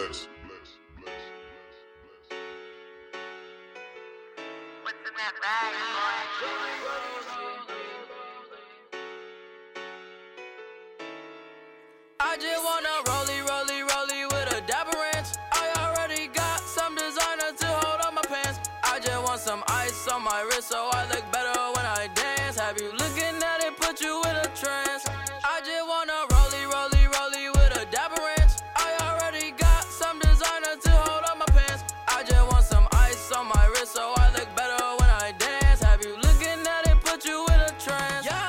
What's in that bag, boy? I just wanna rollie with a dapper ranch. I already got some designer to hold on my pants. I just want some ice on my wrist so I look better when I dance. Have you looking at it, put you in a trance. I just wanna rollie with a dapper ranch. I already got some designer to hold on my pants. I just want some ice on my wrist so I look better when I dance. Have you looking at it, put you in a trance. Yeah.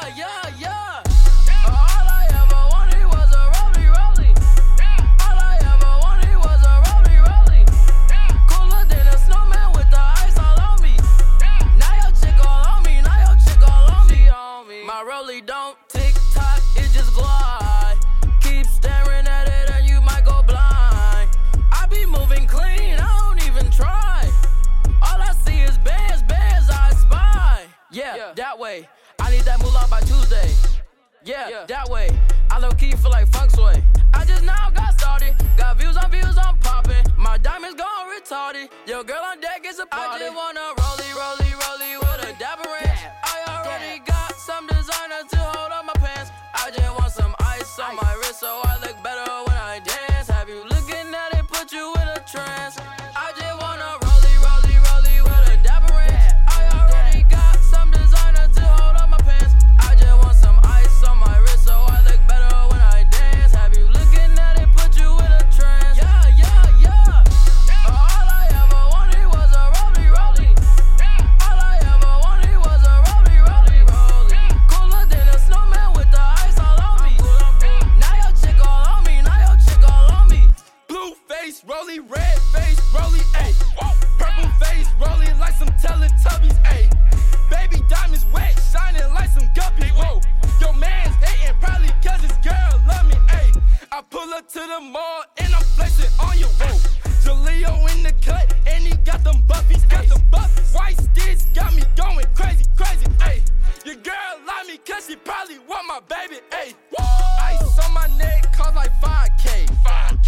All I ever wanted was a rollie. All I ever wanted was a rollie. Cooler than a snowman with the ice all on me. Now your chick all on me, She on me. My rollie don't tick tock, it just glide. Keep staring at it and you might go blind. I be moving clean, I don't even try. All I see is bands, I spy. Yeah, that way. I need that moolah by Tuesday. Yeah, that way. I low-key feel like funk sway. I just now got started. Got views on popping. My diamonds gone retarded. Your girl on deck is a party. I just wanna rollie with a dapper ranch. I already got some designer to hold on my pants. I just want some ice on my wrist so I look better when I dance. Have you looking at it, put you in a trance. I just wanna rollie with a dapper ranch. I already got some designer to hold on my pants. I just want some ice on my wrist so I look better when I dance. Have you looking at it, put you in a trance. Yeah. All I ever wanted was a rollie. All I ever wanted was a rollie. Cooler than a snowman with the ice all on me. Now your chick all on me. Blue face, rollie, red face, rollie, ayy. Purple face, rolling like some Teletubbies, ayy. Baby diamonds wet, shining like some guppies, whoa. Your man's hating probably cause his girl love me, ayy. I pull up to the mall and I'm flexing on you, whoa. Jaleo in the cut and he got them buffies, White sticks got me going crazy, ayy. Your girl love me cause she probably want my baby, ayy. Ice on my neck cost like 5K.